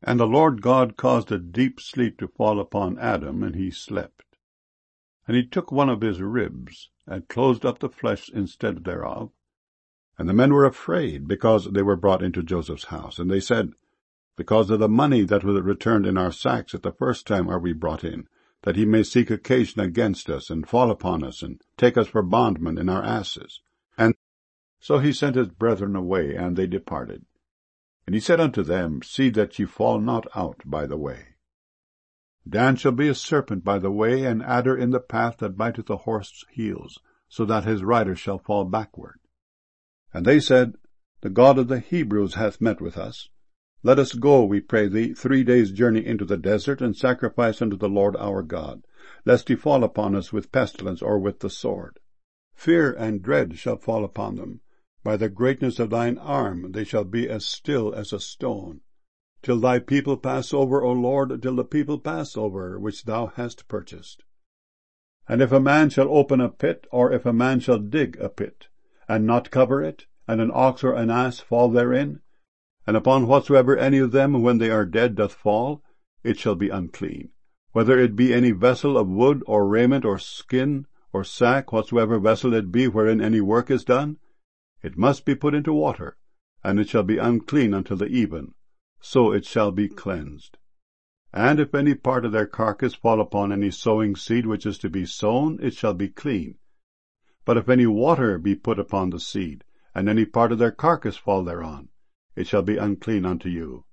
And the Lord God caused a deep sleep to fall upon Adam, and he slept. And he took one of his ribs, and closed up the flesh instead thereof. And the men were afraid, because they were brought into Joseph's house. And they said, Because of the money that was returned in our sacks at the first time are we brought in, that he may seek occasion against us, and fall upon us, and take us for bondmen in our asses. And so he sent his brethren away, and they departed. And he said unto them, See that ye fall not out by the way. Dan shall be a serpent by the way, an adder in the path that biteth the horse's heels, so that his rider shall fall backward. And they said, The God of the Hebrews hath met with us. Let us go, we pray thee, 3 days' journey into the desert, and sacrifice unto the Lord our God, lest he fall upon us with pestilence or with the sword. Fear and dread shall fall upon them. By the greatness of thine arm they shall be as still as a stone, till thy people pass over, O Lord, till the people pass over, which thou hast purchased. And if a man shall open a pit, or if a man shall dig a pit, and not cover it, and an ox or an ass fall therein, and upon whatsoever any of them, when they are dead, doth fall, it shall be unclean, whether it be any vessel of wood, or raiment, or skin, or sack, whatsoever vessel it be wherein any work is done. It must be put into water, and it shall be unclean until the even, so it shall be cleansed. And if any part of their carcass fall upon any sowing seed which is to be sown, it shall be clean. But if any water be put upon the seed, and any part of their carcass fall thereon, it shall be unclean unto you.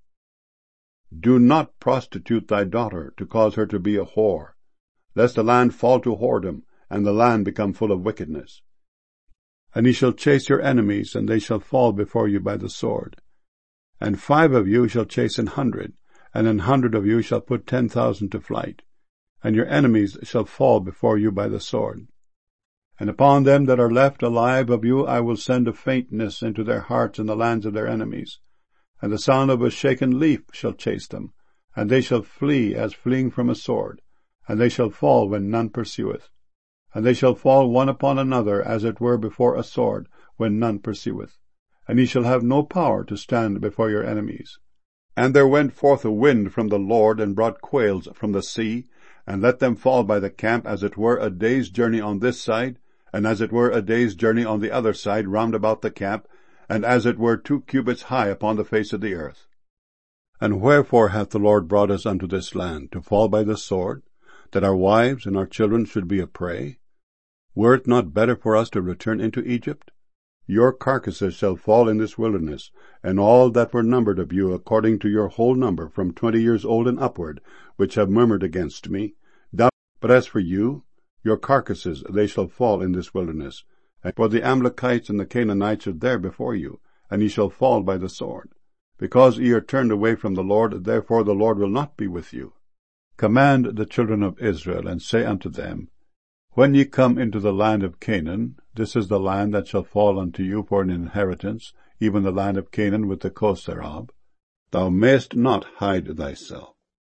Do not prostitute thy daughter, to cause her to be a whore, lest the land fall to whoredom, and the land become full of wickedness. And ye shall chase your enemies, and they shall fall before you by the sword. And 5 of you shall chase 100, and 100 of you shall put 10,000 to flight. And your enemies shall fall before you by the sword. And upon them that are left alive of you I will send a faintness into their hearts in the lands of their enemies. And the sound of a shaken leaf shall chase them, and they shall flee as fleeing from a sword, and they shall fall when none pursueth. And they shall fall one upon another, as it were before a sword, when none pursueth. And ye shall have no power to stand before your enemies. And there went forth a wind from the Lord, and brought quails from the sea, and let them fall by the camp, as it were a day's journey on this side, and as it were a day's journey on the other side round about the camp, and as it were 2 cubits high upon the face of the earth. And wherefore hath the Lord brought us unto this land, to fall by the sword, that our wives and our children should be a prey? Were it not better for us to return into Egypt? Your carcasses shall fall in this wilderness, and all that were numbered of you according to your whole number, from 20 years old and upward, which have murmured against me. But as for you, your carcasses, they shall fall in this wilderness. And for the Amalekites and the Canaanites are there before you, and ye shall fall by the sword. Because ye are turned away from the Lord, therefore the Lord will not be with you. Command the children of Israel, and say unto them, When ye come into the land of Canaan, this is the land that shall fall unto you for an inheritance, even the land of Canaan with the coast thereof. Thou mayest not hide thyself.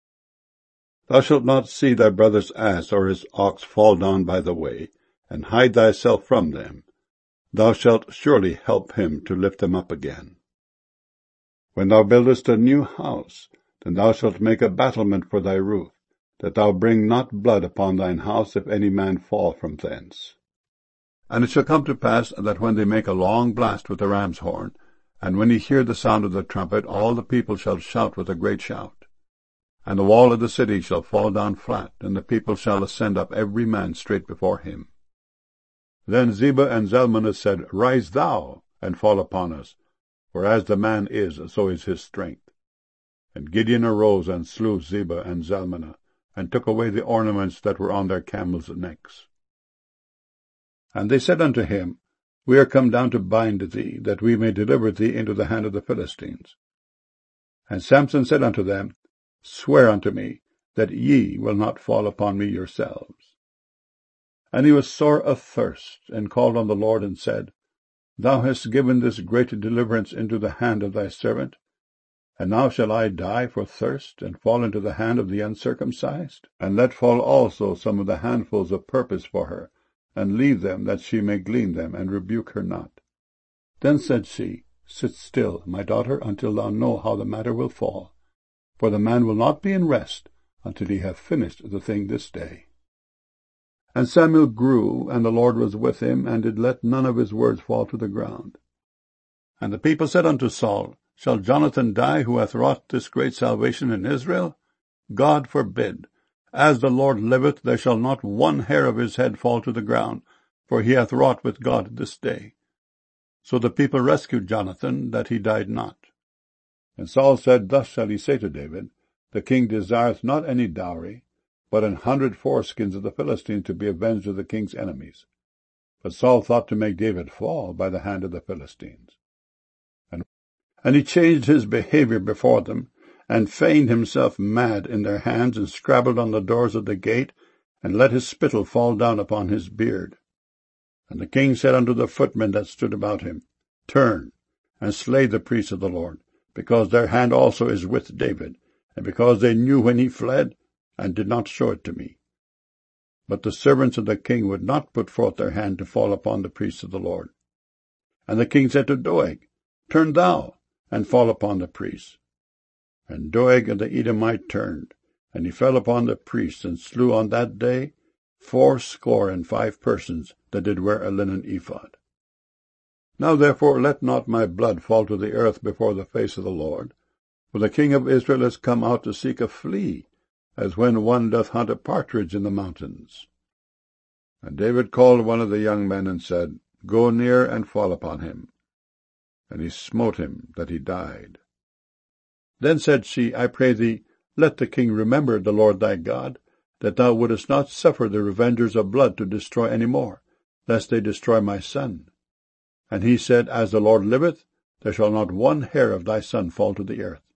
Thou shalt not see thy brother's ass or his ox fall down by the way, and hide thyself from them. Thou shalt surely help him to lift them up again. When thou buildest a new house, then thou shalt make a battlement for thy roof, that thou bring not blood upon thine house if any man fall from thence. And it shall come to pass that when they make a long blast with the ram's horn, and when ye hear the sound of the trumpet, all the people shall shout with a great shout. And the wall of the city shall fall down flat, and the people shall ascend up every man straight before him. Then Zebah and Zalmunna said, Rise thou, and fall upon us, for as the man is, so is his strength. And Gideon arose and slew Zebah and Zalmunna, and took away the ornaments that were on their camels' necks. And they said unto him, We are come down to bind thee, that we may deliver thee into the hand of the Philistines. And Samson said unto them, Swear unto me, that ye will not fall upon me yourselves. And he was sore athirst, and called on the Lord, and said, Thou hast given this great deliverance into the hand of thy servant, and now shall I die for thirst, and fall into the hand of the uncircumcised? And let fall also some of the handfuls of purpose for her, and leave them, that she may glean them, and rebuke her not. Then said she, Sit still, my daughter, until thou know how the matter will fall. for the man will not be in rest until he have finished the thing this day. And Samuel grew, and the Lord was with him, and did let none of his words fall to the ground. And the people said unto Saul, Shall Jonathan die, who hath wrought this great salvation in Israel? God forbid. As the Lord liveth, there shall not one hair of his head fall to the ground, for he hath wrought with God this day. So the people rescued Jonathan, that he died not. And Saul said, Thus shall he say to David, The king desireth not any dowry, but 100 foreskins of the Philistines to be avenged of the king's enemies. But Saul thought to make David fall by the hand of the Philistines. And he changed his behavior before them, and feigned himself mad in their hands, and scrabbled on the doors of the gate, and let his spittle fall down upon his beard. And the king said unto the footmen that stood about him, Turn, and slay the priests of the Lord, because their hand also is with David, and because they knew when he fled, and did not show it to me. But the servants of the king would not put forth their hand to fall upon the priests of the Lord. And the king said to Doeg, Turn thou, and fall upon the priests. And Doeg the Edomite turned, and he fell upon the priests, and slew on that day 65 persons that did wear a linen ephod. Now therefore let not my blood fall to the earth before the face of the Lord, for the king of Israel is come out to seek a flea, as when one doth hunt a partridge in the mountains. And David called one of the young men, and said, Go near and fall upon him. And he smote him, that he died. Then said she, I pray thee, let the king remember the Lord thy God, that thou wouldest not suffer the revengers of blood to destroy any more, lest they destroy my son. And he said, As the Lord liveth, there shall not one hair of thy son fall to the earth.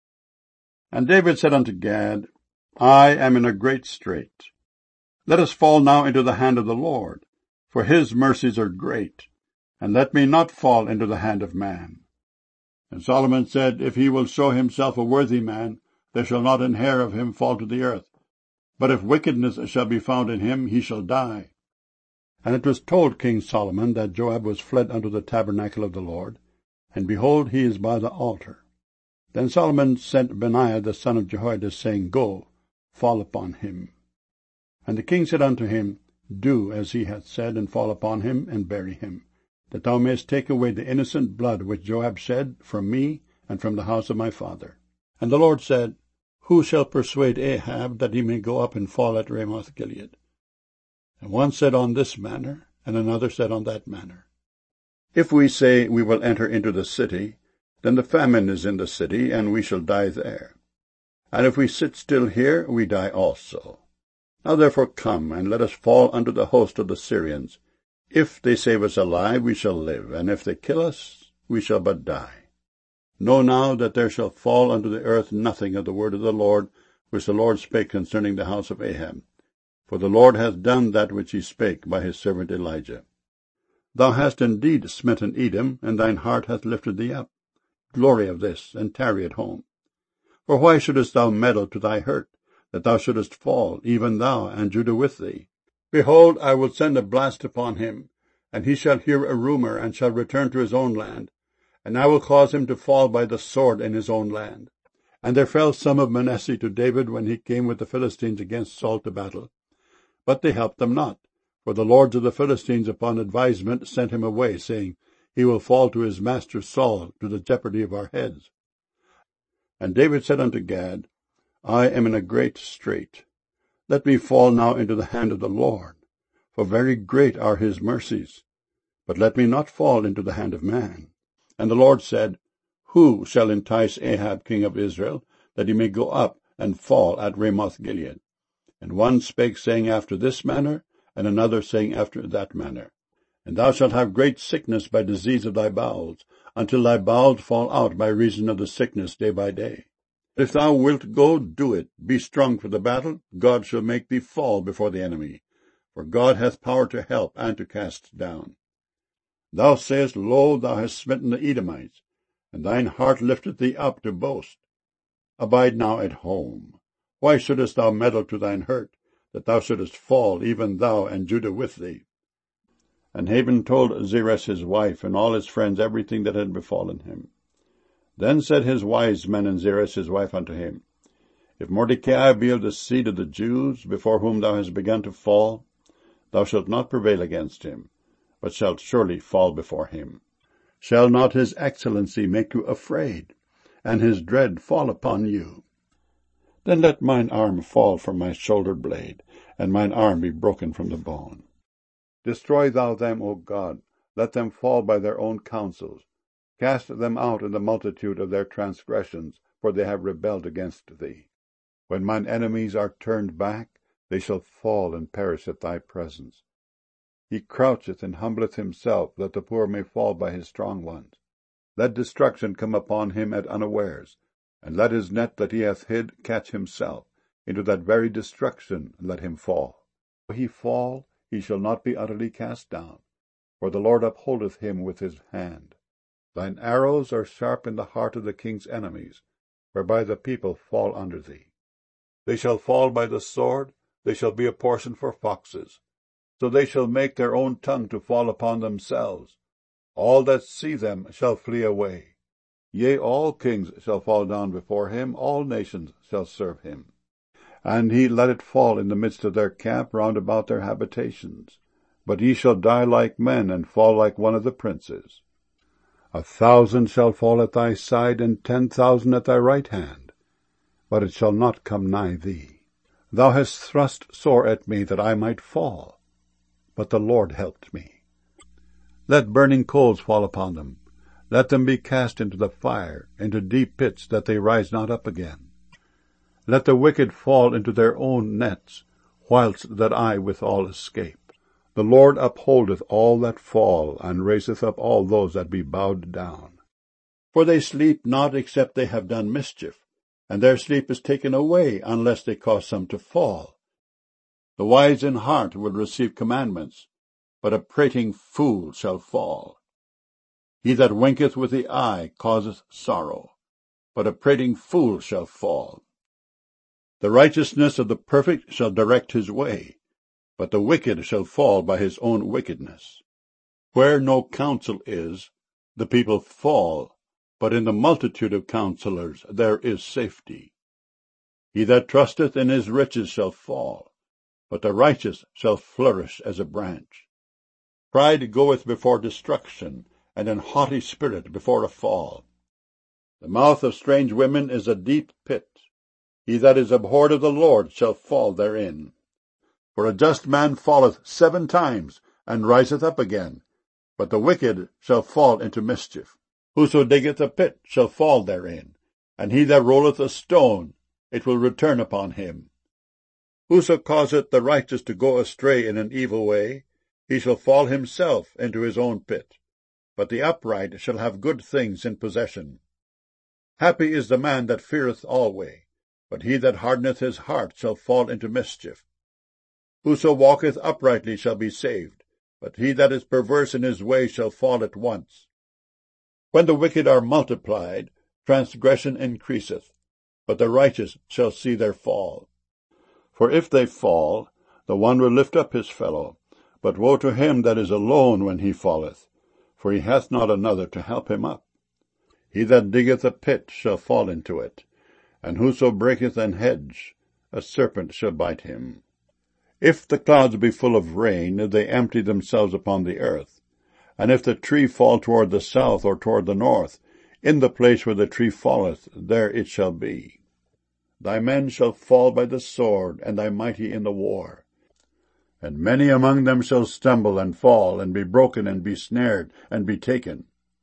And David said unto Gad, I am in a great strait. Let us fall now into the hand of the Lord, for his mercies are great, and let me not fall into the hand of man. And Solomon said, If he will show himself a worthy man, there shall not an hair of him fall to the earth. But if wickedness shall be found in him, he shall die. And it was told King Solomon that Joab was fled unto the tabernacle of the Lord, and behold, he is by the altar. Then Solomon sent Benaiah the son of Jehoiada, saying, Go, fall upon him. And the king said unto him, Do as he hath said, and fall upon him, and bury him, that thou mayest take away the innocent blood which Joab shed from me and from the house of my father. And the Lord said, Who shall persuade Ahab that he may go up and fall at Ramoth-Gilead? And one said on this manner, and another said on that manner. If we say we will enter into the city, then the famine is in the city, and we shall die there. And if we sit still here, we die also. Now therefore come, and let us fall unto the host of the Syrians. If they save us alive, we shall live, and if they kill us, we shall but die. Know now that there shall fall unto the earth nothing of the word of the Lord, which the Lord spake concerning the house of Ahab. For the Lord hath done that which he spake by his servant Elijah. Thou hast indeed smitten Edom, and thine heart hath lifted thee up. Glory of this, and tarry at home. For why shouldest thou meddle to thy hurt, that thou shouldest fall, even thou, and Judah with thee? Behold, I will send a blast upon him, and he shall hear a rumour, and shall return to his own land. And I will cause him to fall by the sword in his own land. And there fell some of Manasseh to David when he came with the Philistines against Saul to battle. But they helped them not, for the lords of the Philistines upon advisement sent him away, saying, He will fall to his master Saul, to the jeopardy of our heads. And David said unto Gad, I am in a great strait. Let me fall now into the hand of the Lord, for very great are his mercies. But let me not fall into the hand of man. And the Lord said, Who shall entice Ahab king of Israel, that he may go up and fall at Ramoth-Gilead? And one spake, saying after this manner, and another saying after that manner. And thou shalt have great sickness by disease of thy bowels, until thy bowels fall out by reason of the sickness day by day. If thou wilt go, do it. Be strong for the battle. God shall make thee fall before the enemy. For God hath power to help and to cast down. Thou sayest, Lo, thou hast smitten the Edomites, and thine heart lifteth thee up to boast. Abide now at home. Why shouldest thou meddle to thine hurt, that thou shouldest fall, even thou, and Judah with thee? And Haman told Zeresh his wife and all his friends everything that had befallen him. Then said his wise men and Zeresh his wife unto him, If Mordecai be of the seed of the Jews, before whom thou hast begun to fall, thou shalt not prevail against him, but shalt surely fall before him. Shall not his excellency make you afraid, and his dread fall upon you? Then let mine arm fall from my shoulder blade, and mine arm be broken from the bone. Destroy thou them, O God, let them fall by their own counsels. Cast them out in the multitude of their transgressions, for they have rebelled against thee. When mine enemies are turned back, they shall fall and perish at thy presence. He croucheth and humbleth himself, that the poor may fall by his strong ones. Let destruction come upon him at unawares, and let his net that he hath hid catch himself. Into that very destruction let him fall. Though he fall, he shall not be utterly cast down, for the Lord upholdeth him with his hand. Thine arrows are sharp in the heart of the king's enemies, whereby the people fall under thee. They shall fall by the sword, they shall be a portion for foxes. So they shall make their own tongue to fall upon themselves. All that see them shall flee away. Yea, all kings shall fall down before him, all nations shall serve him. And he let it fall in the midst of their camp round about their habitations. But ye shall die like men, and fall like one of the princes. 1,000 shall fall at thy side, and 10,000 at thy right hand, but it shall not come nigh thee. Thou hast thrust sore at me that I might fall, but the Lord helped me. Let burning coals fall upon them. Let them be cast into the fire, into deep pits, that they rise not up again. Let the wicked fall into their own nets, whilst that I withal escape. The Lord upholdeth all that fall, and raiseth up all those that be bowed down. For they sleep not except they have done mischief, and their sleep is taken away, unless they cause some to fall. The wise in heart will receive commandments, but a prating fool shall fall. He that winketh with the eye causeth sorrow, but a prating fool shall fall. The righteousness of the perfect shall direct his way, but the wicked shall fall by his own wickedness. Where no counsel is, the people fall, but in the multitude of counselors there is safety. He that trusteth in his riches shall fall, but the righteous shall flourish as a branch. Pride goeth before destruction, and an haughty spirit before a fall. The mouth of strange women is a deep pit. He that is abhorred of the Lord shall fall therein. For a just man falleth 7 times, and riseth up again, but the wicked shall fall into mischief. Whoso diggeth a pit shall fall therein, and he that rolleth a stone, it will return upon him. Whoso causeth the righteous to go astray in an evil way, he shall fall himself into his own pit, but the upright shall have good things in possession. Happy is the man that feareth alway, but he that hardeneth his heart shall fall into mischief. Whoso walketh uprightly shall be saved, but he that is perverse in his way shall fall at once. When the wicked are multiplied, transgression increaseth, but the righteous shall see their fall. For if they fall, the one will lift up his fellow, but woe to him that is alone when he falleth, for he hath not another to help him up. He that diggeth a pit shall fall into it, and whoso breaketh an hedge, a serpent shall bite him. If the clouds be full of rain, they empty themselves upon the earth. And if the tree fall toward the south or toward the north, in the place where the tree falleth, there it shall be. Thy men shall fall by the sword, and thy mighty in the war. And many among them shall stumble and fall, and be broken, and be snared, and be taken.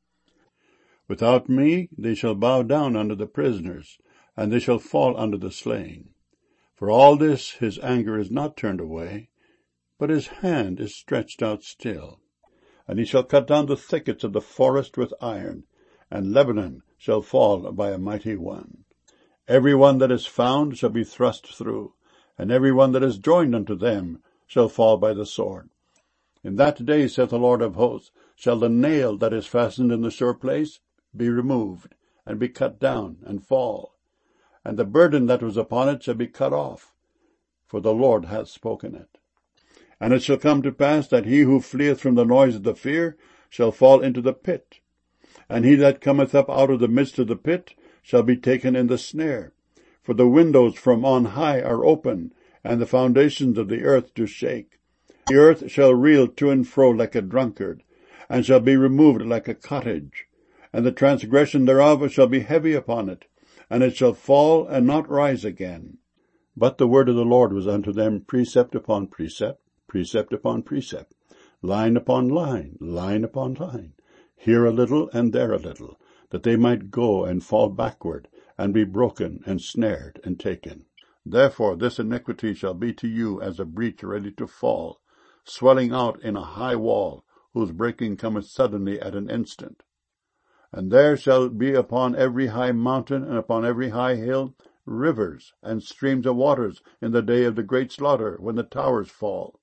Without me they shall bow down under the prisoners, and they shall fall under the slain. For all this his anger is not turned away, but his hand is stretched out still. And he shall cut down the thickets of the forest with iron, and Lebanon shall fall by a mighty one. Every one that is found shall be thrust through, and every one that is joined unto them shall fall by the sword. In that day, saith the Lord of hosts, shall the nail that is fastened in the sure place be removed, and be cut down, and fall. And the burden that was upon it shall be cut off, for the Lord hath spoken it. And it shall come to pass that he who fleeth from the noise of the fear shall fall into the pit, and he that cometh up out of the midst of the pit shall be taken in the snare. For the windows from on high are open, and the foundations of the earth do shake. The earth shall reel to and fro like a drunkard, and shall be removed like a cottage. And the transgression thereof shall be heavy upon it, and it shall fall and not rise again. But the word of the Lord was unto them precept upon precept, precept upon precept, line upon line, line upon line, here a little and there a little, that they might go and fall backward, and be broken and snared and taken. Therefore this iniquity shall be to you as a breach ready to fall, swelling out in a high wall, whose breaking cometh suddenly at an instant. And there shall be upon every high mountain and upon every high hill rivers and streams of waters in the day of the great slaughter, when the towers fall.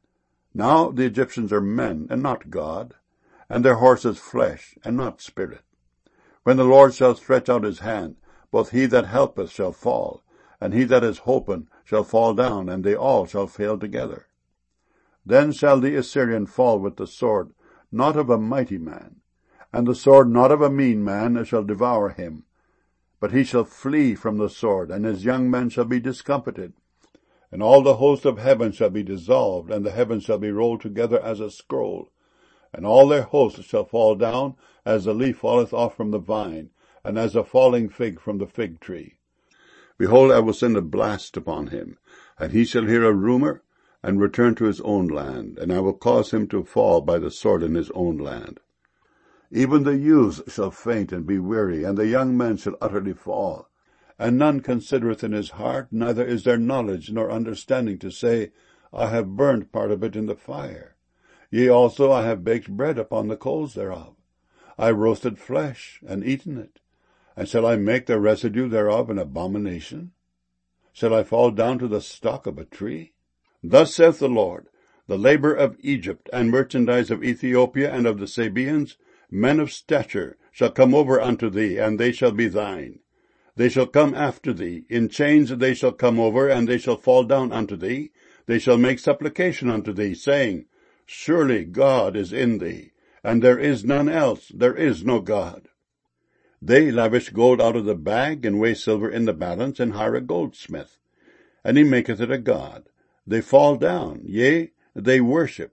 Now the Egyptians are men, and not God, and their horses flesh, and not spirit. When the Lord shall stretch out his hand, both he that helpeth shall fall, and he that is holpen shall fall down, and they all shall fail together. Then shall the Assyrian fall with the sword, not of a mighty man, and the sword not of a mean man shall devour him. But he shall flee from the sword, and his young men shall be discomfited. And all the host of heaven shall be dissolved, and the heavens shall be rolled together as a scroll. And all their hosts shall fall down, as the leaf falleth off from the vine, and as a falling fig from the fig tree. Behold, I will send a blast upon him, and he shall hear a rumour, and return to his own land, and I will cause him to fall by the sword in his own land. Even the youths shall faint and be weary, and the young men shall utterly fall. And none considereth in his heart, neither is there knowledge nor understanding to say, I have burned part of it in the fire. Yea, also I have baked bread upon the coals thereof. I roasted flesh, and eaten it. And shall I make the residue thereof an abomination? Shall I fall down to the stock of a tree? Thus saith the Lord, the labour of Egypt, and merchandise of Ethiopia, and of the Sabaeans, men of stature, shall come over unto thee, and they shall be thine. They shall come after thee, in chains they shall come over, and they shall fall down unto thee. They shall make supplication unto thee, saying, Surely God is in thee, and there is none else, there is no God. They lavish gold out of the bag, and weigh silver in the balance, and hire a goldsmith, and he maketh it a god. They fall down, yea, they worship.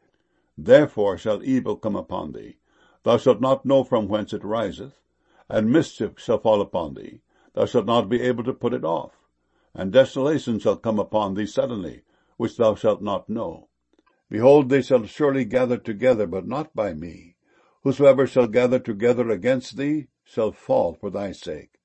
Therefore shall evil come upon thee. Thou shalt not know from whence it riseth, and mischief shall fall upon thee. Thou shalt not be able to put it off. And desolation shall come upon thee suddenly, which thou shalt not know. Behold, they shall surely gather together, but not by me. Whosoever shall gather together against thee shall fall for thy sake.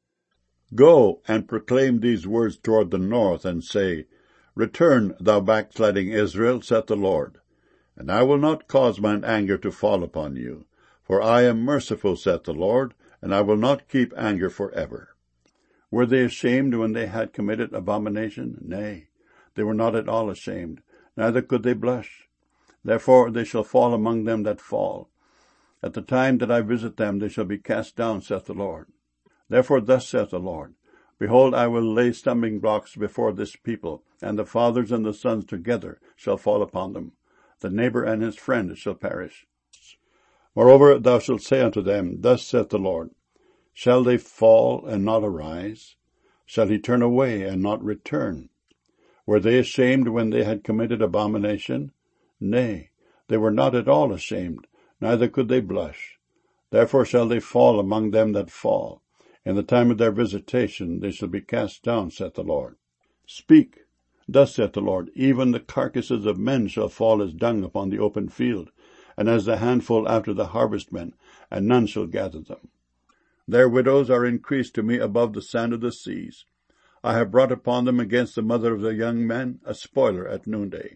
Go and proclaim these words toward the north, and say, Return, thou backsliding Israel, saith the Lord. And I will not cause mine anger to fall upon you. For I am merciful, saith the Lord, and I will not keep anger forever. Were they ashamed when they had committed abomination? Nay, they were not at all ashamed, neither could they blush. Therefore they shall fall among them that fall. At the time that I visit them they shall be cast down, saith the Lord. Therefore thus saith the Lord, Behold, I will lay stumbling blocks before this people, and the fathers and the sons together shall fall upon them. The neighbor and his friend shall perish. Moreover, thou shalt say unto them, Thus saith the Lord, Shall they fall and not arise? Shall he turn away and not return? Were they ashamed when they had committed abomination? Nay, they were not at all ashamed, neither could they blush. Therefore shall they fall among them that fall. In the time of their visitation they shall be cast down, saith the Lord. Speak, thus saith the Lord, Even the carcasses of men shall fall as dung upon the open field, and as the handful after the harvestmen, and none shall gather them. Their widows are increased to me above the sand of the seas. I have brought upon them against the mother of the young men a spoiler at noonday.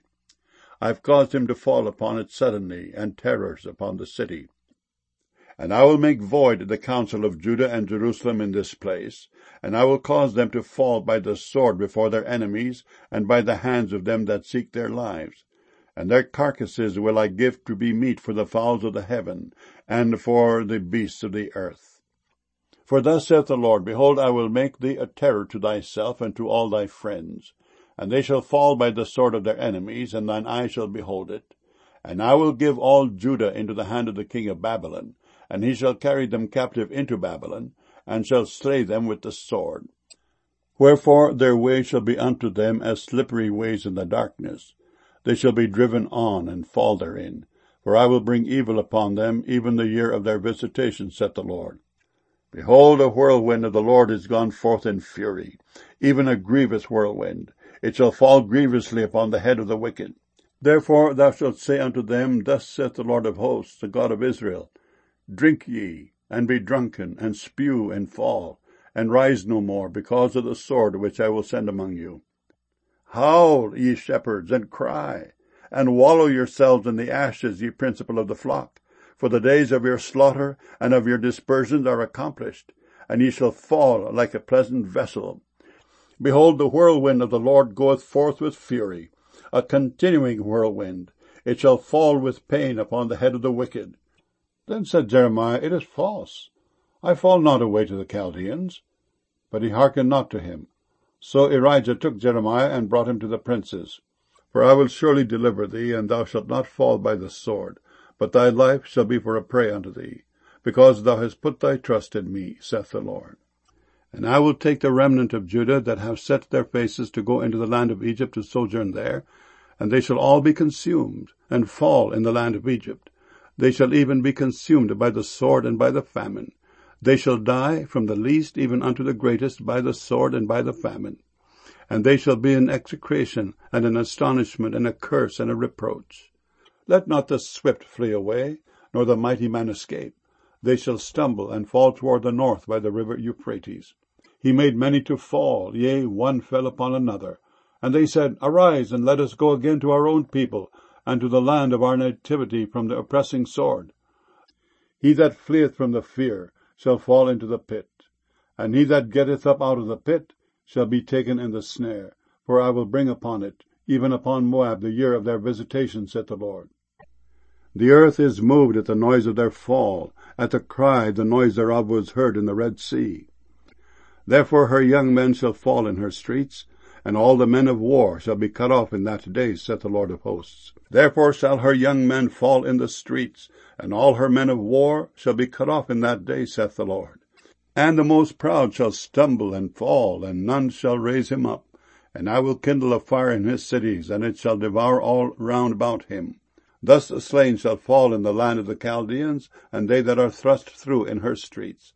I have caused him to fall upon it suddenly, and terrors upon the city. And I will make void the counsel of Judah and Jerusalem in this place, and I will cause them to fall by the sword before their enemies, and by the hands of them that seek their lives. And their carcasses will I give to be meat for the fowls of the heaven, and for the beasts of the earth. For thus saith the Lord, Behold, I will make thee a terror to thyself and to all thy friends. And they shall fall by the sword of their enemies, and thine eye shall behold it. And I will give all Judah into the hand of the king of Babylon, and he shall carry them captive into Babylon, and shall slay them with the sword. Wherefore their way shall be unto them as slippery ways in the darkness. They shall be driven on and fall therein. For I will bring evil upon them, even the year of their visitation, saith the Lord. Behold, a whirlwind of the Lord is gone forth in fury, even a grievous whirlwind. It shall fall grievously upon the head of the wicked. Therefore thou shalt say unto them, Thus saith the Lord of hosts, the God of Israel, Drink ye, and be drunken, and spew, and fall, and rise no more, because of the sword which I will send among you. Howl, ye shepherds, and cry, and wallow yourselves in the ashes, ye principal of the flock. For the days of your slaughter and of your dispersions are accomplished, and ye shall fall like a pleasant vessel. Behold, the whirlwind of the Lord goeth forth with fury, a continuing whirlwind. It shall fall with pain upon the head of the wicked. Then said Jeremiah, It is false. I fall not away to the Chaldeans. But he hearkened not to him. So Erijah took Jeremiah and brought him to the princes. For I will surely deliver thee, and thou shalt not fall by the sword, but thy life shall be for a prey unto thee, because thou hast put thy trust in me, saith the Lord. And I will take the remnant of Judah that have set their faces to go into the land of Egypt to sojourn there, and they shall all be consumed, and fall in the land of Egypt. They shall even be consumed by the sword and by the famine. They shall die from the least even unto the greatest by the sword and by the famine. And they shall be an execration and an astonishment and a curse and a reproach. Let not the swift flee away, nor the mighty man escape. They shall stumble and fall toward the north by the river Euphrates. He made many to fall, yea, one fell upon another. And they said, Arise, and let us go again to our own people, and to the land of our nativity from the oppressing sword. He that fleeth from the fear shall fall into the pit, and he that getteth up out of the pit shall be taken in the snare. For I will bring upon it, even upon Moab, the year of their visitation, saith the Lord. The earth is moved at the noise of their fall. At the cry the noise thereof was heard in the Red Sea. Therefore her young men shall fall in her streets, and all the men of war shall be cut off in that day, saith the Lord of hosts. Therefore shall her young men fall in the streets, and all her men of war shall be cut off in that day, saith the Lord. And the most proud shall stumble and fall, and none shall raise him up. And I will kindle a fire in his cities, and it shall devour all round about him. Thus the slain shall fall in the land of the Chaldeans, and they that are thrust through in her streets.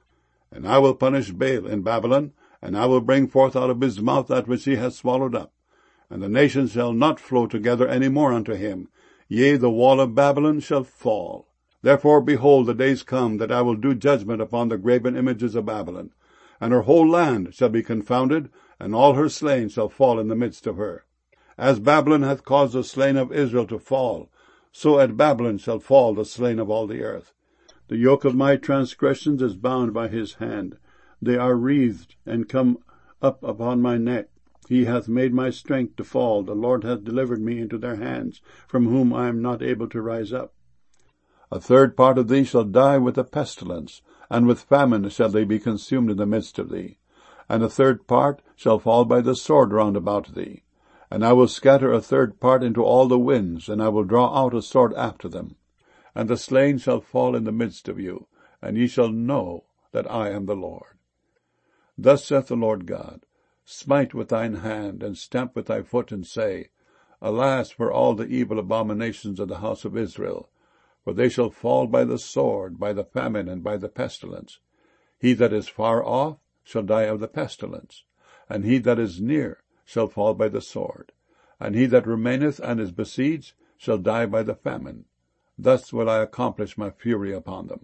And I will punish Baal in Babylon, and I will bring forth out of his mouth that which he hath swallowed up. And the nations shall not flow together any more unto him. Yea, the wall of Babylon shall fall. Therefore, behold, the days come that I will do judgment upon the graven images of Babylon. And her whole land shall be confounded, and all her slain shall fall in the midst of her. As Babylon hath caused the slain of Israel to fall, so at Babylon shall fall the slain of all the earth. The yoke of my transgressions is bound by his hand. They are wreathed and come up upon my neck. He hath made my strength to fall. The Lord hath delivered me into their hands, from whom I am not able to rise up. A third part of thee shall die with a pestilence, and with famine shall they be consumed in the midst of thee. And a third part shall fall by the sword round about thee. And I will scatter a third part into all the winds, and I will draw out a sword after them. And the slain shall fall in the midst of you, and ye shall know that I am the Lord. Thus saith the Lord God, Smite with thine hand, and stamp with thy foot, and say, Alas for all the evil abominations of the house of Israel! For they shall fall by the sword, by the famine, and by the pestilence. He that is far off shall die of the pestilence, and he that is near shall fall by the sword, and he that remaineth and is besieged shall die by the famine. Thus will I accomplish my fury upon them.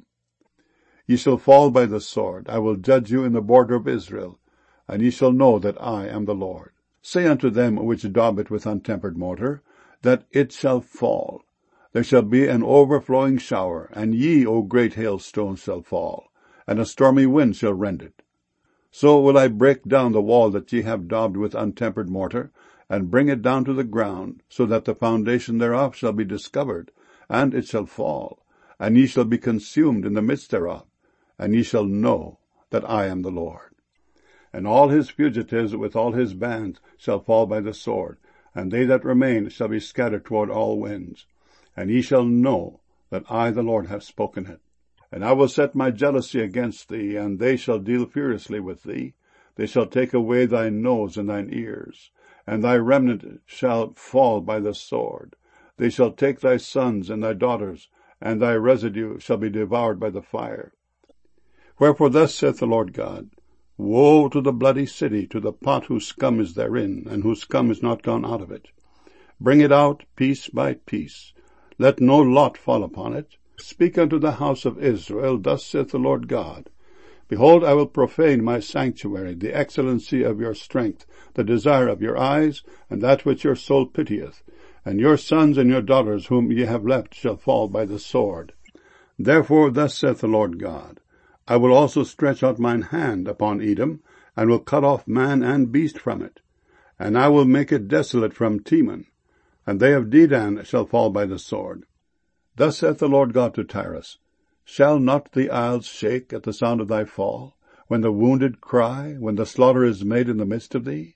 Ye shall fall by the sword. I will judge you in the border of Israel, and ye shall know that I am the Lord. Say unto them which daub it with untempered mortar, that it shall fall. There shall be an overflowing shower, and ye, O great hailstones, shall fall, and a stormy wind shall rend it. So will I break down the wall that ye have daubed with untempered mortar, and bring it down to the ground, so that the foundation thereof shall be discovered, and it shall fall, and ye shall be consumed in the midst thereof, and ye shall know that I am the Lord. And all his fugitives with all his bands shall fall by the sword, and they that remain shall be scattered toward all winds. And ye shall know that I, the Lord, have spoken it. And I will set my jealousy against thee, and they shall deal furiously with thee, They shall take away thy nose and thine ears, and thy remnant shall fall by the sword. They shall take thy sons and thy daughters, and thy residue shall be devoured by the fire. Wherefore thus saith the Lord God, Woe to the bloody city, to the pot whose scum is therein, and whose scum is not gone out of it. Bring it out piece by piece. Let no lot fall upon it. Speak unto the house of Israel, Thus saith the Lord God, Behold, I will profane my sanctuary, the excellency of your strength, the desire of your eyes, and that which your soul pitieth. And your sons and your daughters whom ye have left shall fall by the sword. Therefore thus saith the Lord God, I will also stretch out mine hand upon Edom, and will cut off man and beast from it. And I will make it desolate from Teman, and they of Dedan shall fall by the sword. Thus saith the Lord God to Tyrus, Shall not the isles shake at the sound of thy fall, when the wounded cry, when the slaughter is made in the midst of thee?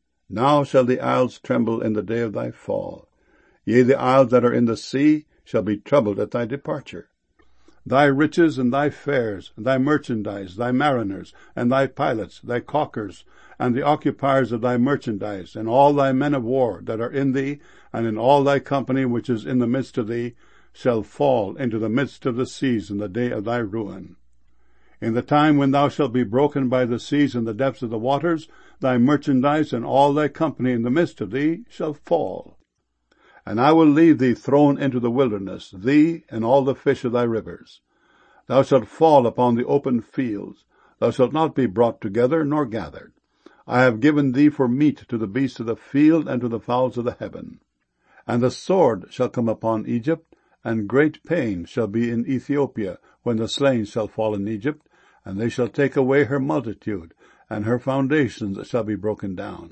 Now shall the isles tremble in the day of thy fall. Yea, the isles that are in the sea shall be troubled at thy departure. Thy riches and thy fares, thy merchandise, thy mariners, and thy pilots, thy caulkers, and the occupiers of thy merchandise, and all thy men of war that are in thee, and in all thy company which is in the midst of thee, shall fall into the midst of the seas in the day of thy ruin. In the time when thou shalt be broken by the seas in the depths of the waters, thy merchandise and all thy company in the midst of thee shall fall. And I will leave thee thrown into the wilderness, thee and all the fish of thy rivers. Thou shalt fall upon the open fields. Thou shalt not be brought together nor gathered. I have given thee for meat to the beasts of the field and to the fowls of the heaven. And the sword shall come upon Egypt, and great pain shall be in Ethiopia, when the slain shall fall in Egypt, and they shall take away her multitude, and her foundations shall be broken down.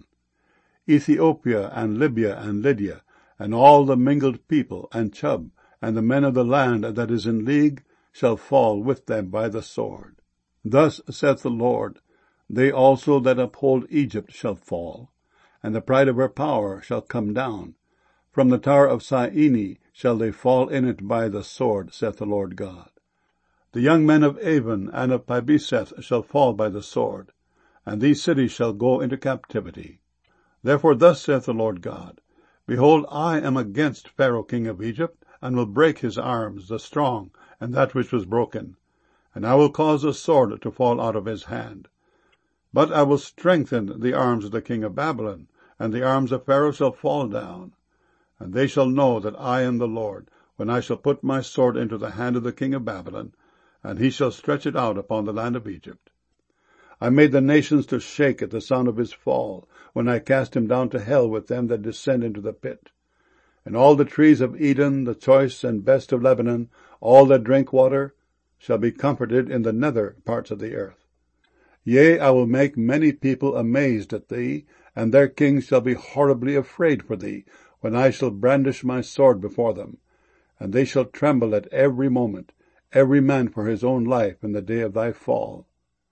Ethiopia and Libya and Lydia, and all the mingled people, and Chub, and the men of the land that is in league, shall fall with them by the sword. Thus saith the Lord, They also that uphold Egypt shall fall, and the pride of her power shall come down. From the tower of Syene shall they fall in it by the sword, saith the Lord God. The young men of Avon and of Pibeseth shall fall by the sword, and these cities shall go into captivity. Therefore thus saith the Lord God, Behold, I am against Pharaoh king of Egypt, and will break his arms, the strong, and that which was broken. And I will cause a sword to fall out of his hand. But I will strengthen the arms of the king of Babylon, and the arms of Pharaoh shall fall down. And they shall know that I am the Lord, when I shall put my sword into the hand of the king of Babylon, and he shall stretch it out upon the land of Egypt. I made the nations to shake at the sound of his fall, when I cast him down to hell with them that descend into the pit. And all the trees of Eden, the choice and best of Lebanon, all that drink water, shall be comforted in the nether parts of the earth. Yea, I will make many people amazed at thee, and their kings shall be horribly afraid for thee, when I shall brandish my sword before them. And they shall tremble at every moment, every man for his own life in the day of thy fall.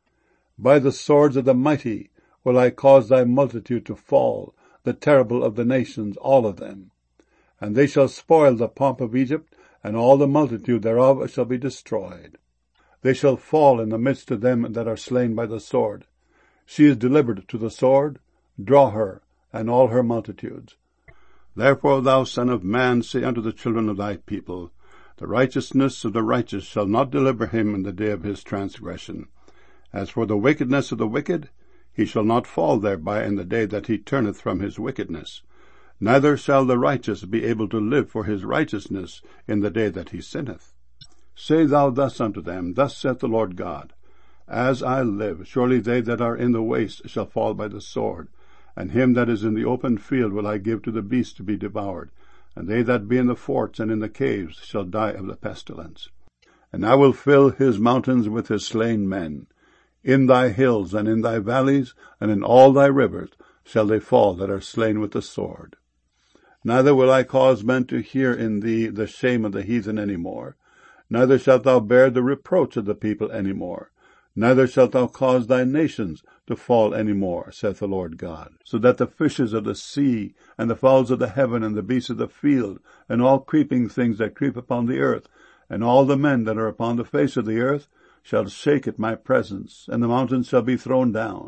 By the swords of the mighty will I cause thy multitude to fall, the terrible of the nations, all of them. And they shall spoil the pomp of Egypt, and all the multitude thereof shall be destroyed. They shall fall in the midst of them that are slain by the sword. She is delivered to the sword, draw her, and all her multitudes. Therefore, thou son of man, say unto the children of thy people, The righteousness of the righteous shall not deliver him in the day of his transgression. As for the wickedness of the wicked, he shall not fall thereby in the day that he turneth from his wickedness. Neither shall the righteous be able to live for his righteousness in the day that he sinneth. Say thou thus unto them, Thus saith the Lord God, As I live, surely they that are in the waste shall fall by the sword, and him that is in the open field will I give to the beast to be devoured, and they that be in the forts and in the caves shall die of the pestilence. And I will fill his mountains with his slain men. In thy hills and in thy valleys and in all thy rivers shall they fall that are slain with the sword. Neither will I cause men to hear in thee the shame of the heathen any more, neither shalt thou bear the reproach of the people any more, neither shalt thou cause thy nations to fall any more, saith the Lord God, so that the fishes of the sea, and the fowls of the heaven, and the beasts of the field, and all creeping things that creep upon the earth, and all the men that are upon the face of the earth, shall shake at my presence, and the mountains shall be thrown down,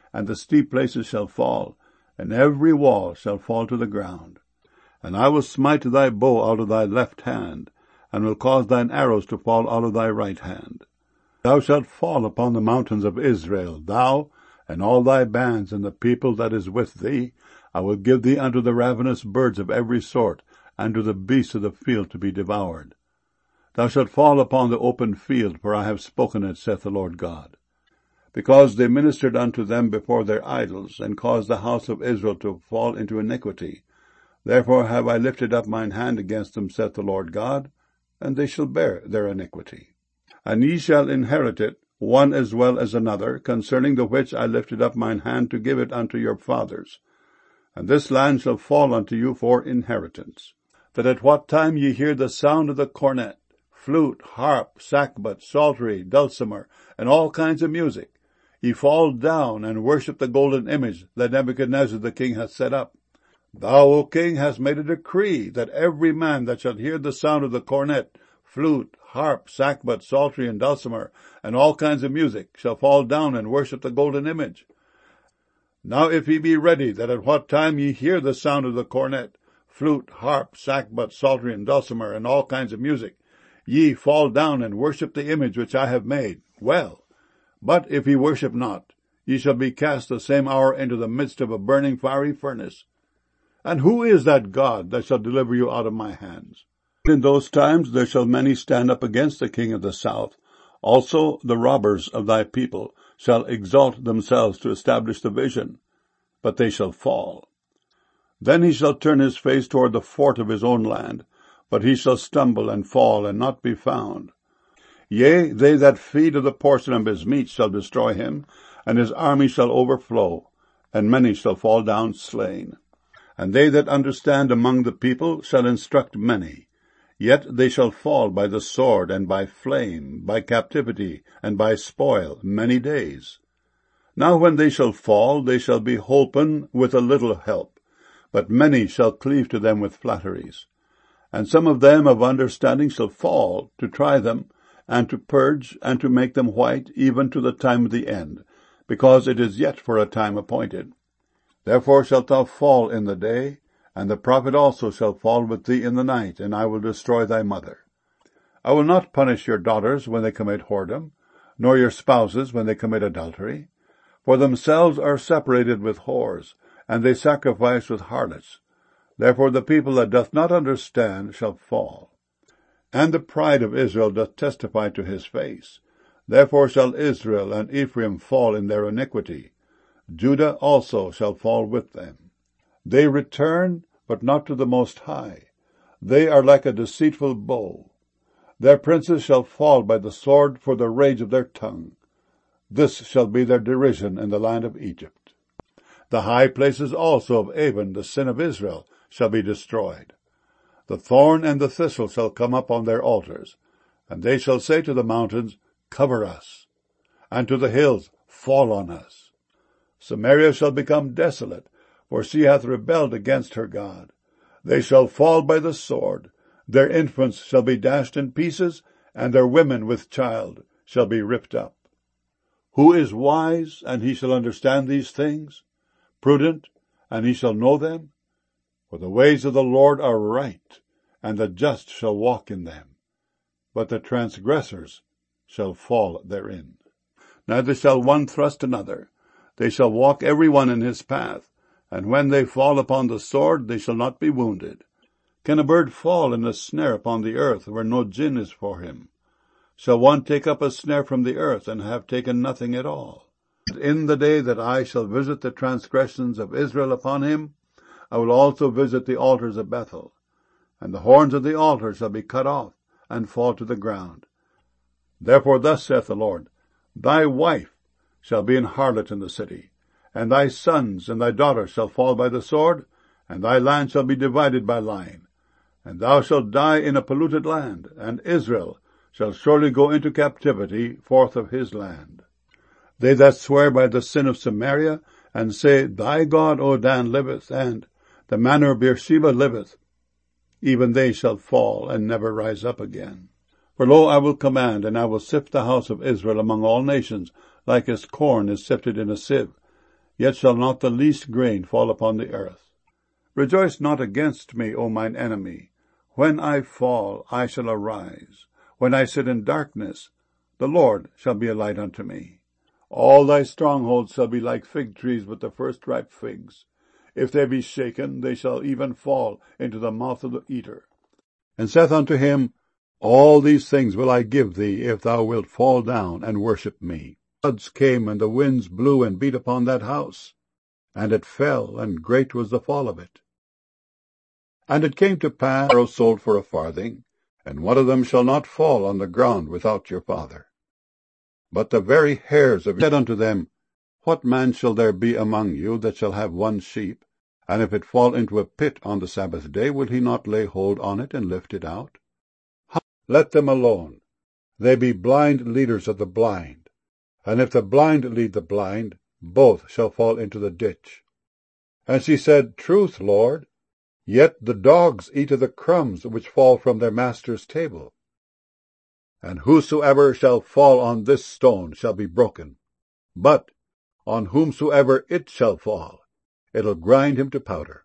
and the steep places shall fall, and every wall shall fall to the ground. And I will smite thy bow out of thy left hand, and will cause thine arrows to fall out of thy right hand. Thou shalt fall upon the mountains of Israel, thou, and all thy bands, and the people that is with thee. I will give thee unto the ravenous birds of every sort, and to the beasts of the field to be devoured. Thou shalt fall upon the open field, for I have spoken it, saith the Lord God. Because they ministered unto them before their idols, and caused the house of Israel to fall into iniquity. Therefore have I lifted up mine hand against them, saith the Lord God, and they shall bear their iniquity. And ye shall inherit it, one as well as another, concerning the which I lifted up mine hand to give it unto your fathers. And this land shall fall unto you for inheritance. That at what time ye hear the sound of the cornet, flute, harp, sackbut, psaltery, dulcimer, and all kinds of music, ye fall down and worship the golden image that Nebuchadnezzar the king hath set up. Thou, O king, hast made a decree that every man that shall hear the sound of the cornet, flute, harp, sackbut, psaltery, and dulcimer, and all kinds of music, shall fall down and worship the golden image. Now if ye be ready, that at what time ye hear the sound of the cornet, flute, harp, sackbut, psaltery, and dulcimer, and all kinds of music, ye fall down and worship the image which I have made, well. But if ye worship not, ye shall be cast the same hour into the midst of a burning fiery furnace. And who is that God that shall deliver you out of my hands? In those times there shall many stand up against the king of the south. Also the robbers of thy people shall exalt themselves to establish the vision, but they shall fall. Then he shall turn his face toward the fort of his own land, but he shall stumble and fall and not be found. Yea, they that feed of the portion of his meat shall destroy him, and his army shall overflow, and many shall fall down slain. And they that understand among the people shall instruct many. Yet they shall fall by the sword, and by flame, by captivity, and by spoil, many days. Now when they shall fall, they shall be holpen with a little help, but many shall cleave to them with flatteries. And some of them of understanding shall fall, to try them, and to purge, and to make them white, even to the time of the end, because it is yet for a time appointed. Therefore shalt thou fall in the day, and the prophet also shall fall with thee in the night, and I will destroy thy mother. I will not punish your daughters when they commit whoredom, nor your spouses when they commit adultery. For themselves are separated with whores, and they sacrifice with harlots. Therefore the people that doth not understand shall fall. And the pride of Israel doth testify to his face. Therefore shall Israel and Ephraim fall in their iniquity. Judah also shall fall with them. They return, but not to the Most High. They are like a deceitful bow. Their princes shall fall by the sword for the rage of their tongue. This shall be their derision in the land of Egypt. The high places also of Avon, the sin of Israel, shall be destroyed. The thorn and the thistle shall come up on their altars, and they shall say to the mountains, Cover us, and to the hills, Fall on us. Samaria shall become desolate, for she hath rebelled against her God. They shall fall by the sword, their infants shall be dashed in pieces, and their women with child shall be ripped up. Who is wise, and he shall understand these things? Prudent, and he shall know them? For the ways of the Lord are right, and the just shall walk in them, but the transgressors shall fall therein. Neither shall one thrust another. They shall walk every one in his path, and when they fall upon the sword, they shall not be wounded. Can a bird fall in a snare upon the earth, where no gin is for him? Shall one take up a snare from the earth, and have taken nothing at all? In the day that I shall visit the transgressions of Israel upon him, I will also visit the altars of Bethel, and the horns of the altar shall be cut off, and fall to the ground. Therefore thus saith the Lord, Thy wife shall be an harlot in the city, and thy sons and thy daughters shall fall by the sword, and thy land shall be divided by lying. And thou shalt die in a polluted land, and Israel shall surely go into captivity forth of his land. They that swear by the sin of Samaria, and say, Thy God, O Dan, liveth, and the manor of Beersheba liveth, even they shall fall, and never rise up again. For lo, I will command, and I will sift the house of Israel among all nations, like as corn is sifted in a sieve, yet shall not the least grain fall upon the earth. Rejoice not against me, O mine enemy. When I fall, I shall arise. When I sit in darkness, the Lord shall be a light unto me. All thy strongholds shall be like fig trees with the first ripe figs. If they be shaken, they shall even fall into the mouth of the eater. And saith unto him, All these things will I give thee, if thou wilt fall down and worship me. Floods came, and the winds blew and beat upon that house, and it fell, and great was the fall of it. And it came to pass, arrows sold for a farthing, and one of them shall not fall on the ground without your father. But the very hairs of said unto them, What man shall there be among you that shall have one sheep, and if it fall into a pit on the Sabbath day, will he not lay hold on it and lift it out? Let them alone. They be blind leaders of the blind. And if the blind lead the blind, both shall fall into the ditch. And she said, Truth, Lord. Yet the dogs eat of the crumbs which fall from their master's table. And whosoever shall fall on this stone shall be broken. But on whomsoever it shall fall, it'll grind him to powder.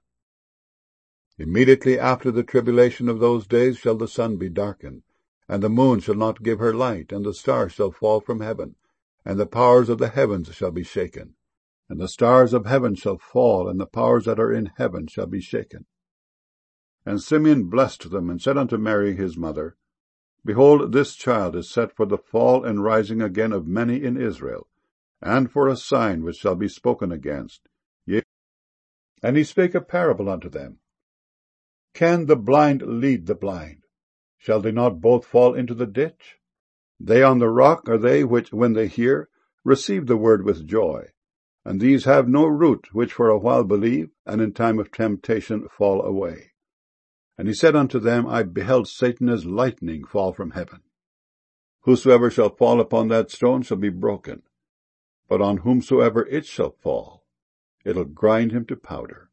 Immediately after the tribulation of those days shall the sun be darkened, and the moon shall not give her light, and the stars shall fall from heaven, and the powers of the heavens shall be shaken. And the stars of heaven shall fall, and the powers that are in heaven shall be shaken. And Simeon blessed them, and said unto Mary his mother, Behold, this child is set for the fall and rising again of many in Israel, and for a sign which shall be spoken against. Yea, and he spake a parable unto them. Can the blind lead the blind? Shall they not both fall into the ditch? They on the rock are they which, when they hear, receive the word with joy. And these have no root, which for a while believe, and in time of temptation fall away. And he said unto them, I beheld Satan as lightning fall from heaven. Whosoever shall fall upon that stone shall be broken, but on whomsoever it shall fall, it'll grind him to powder.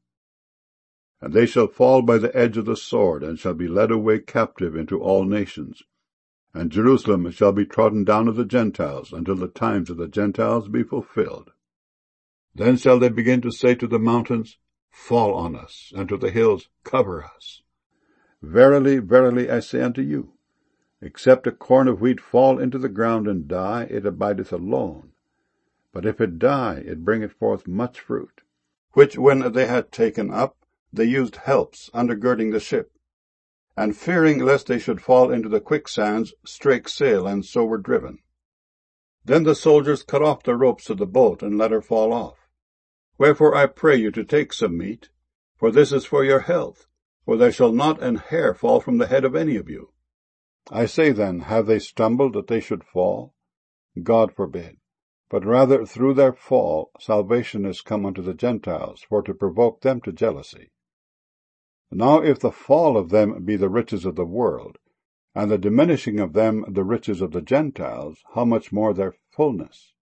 And they shall fall by the edge of the sword, and shall be led away captive into all nations. And Jerusalem shall be trodden down of the Gentiles, until the times of the Gentiles be fulfilled. Then shall they begin to say to the mountains, Fall on us, and to the hills, Cover us. Verily, verily, I say unto you, except a corn of wheat fall into the ground and die, it abideth alone. But if it die, it bringeth forth much fruit. Which when they had taken up, they used helps, undergirding the ship, and fearing lest they should fall into the quicksands, strake sail, and so were driven. Then the soldiers cut off the ropes of the boat, and let her fall off. Wherefore I pray you to take some meat, for this is for your health. For there shall not an hair fall from the head of any of you. I say then, have they stumbled that they should fall? God forbid. But rather through their fall salvation is come unto the Gentiles, for to provoke them to jealousy. Now if the fall of them be the riches of the world, and the diminishing of them the riches of the Gentiles, how much more their fullness?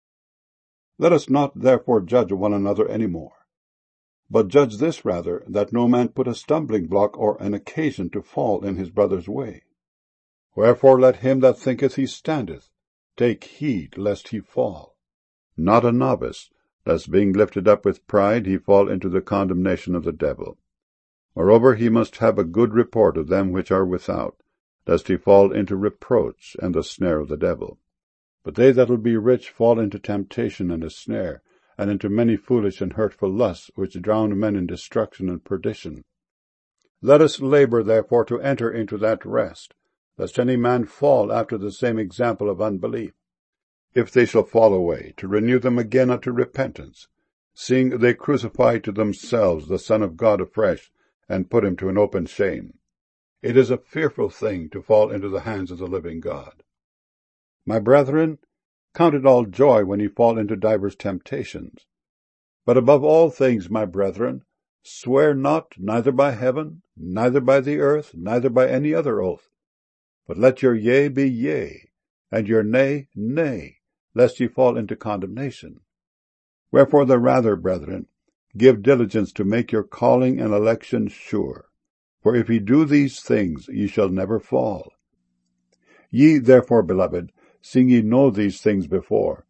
Let us not therefore judge one another any more. But judge this rather, that no man put a stumbling block or an occasion to fall in his brother's way. Wherefore let him that thinketh he standeth take heed lest he fall. Not a novice, lest being lifted up with pride he fall into the condemnation of the devil. Moreover, he must have a good report of them which are without, lest he fall into reproach and the snare of the devil. But they that will be rich fall into temptation and a snare, and into many foolish and hurtful lusts, which drown men in destruction and perdition. Let us labor therefore to enter into that rest, lest any man fall after the same example of unbelief. If they shall fall away, to renew them again unto repentance, seeing they crucify to themselves the Son of God afresh, and put him to an open shame. It is a fearful thing to fall into the hands of the living God. My brethren, count it all joy when ye fall into divers temptations. But above all things, my brethren, swear not, neither by heaven, neither by the earth, neither by any other oath. But let your yea be yea, and your nay, nay, lest ye fall into condemnation. Wherefore the rather, brethren, give diligence to make your calling and election sure. For if ye do these things, ye shall never fall. Ye therefore, beloved, seeing ye know these things before,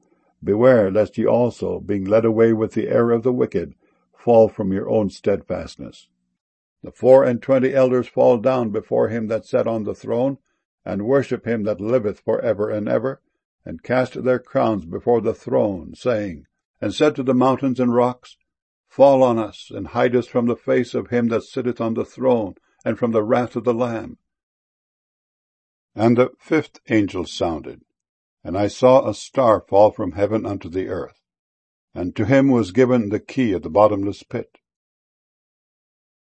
Beware lest ye also, being led away with the error of the wicked, fall from your own steadfastness. The 24 elders fall down before him that sat on the throne, and worship him that liveth for ever and ever, and cast their crowns before the throne, saying, and said to the mountains and rocks, Fall on us, and hide us from the face of him that sitteth on the throne, and from the wrath of the Lamb. And the 5th angel sounded, and I saw a star fall from heaven unto the earth, and to him was given the key of the bottomless pit.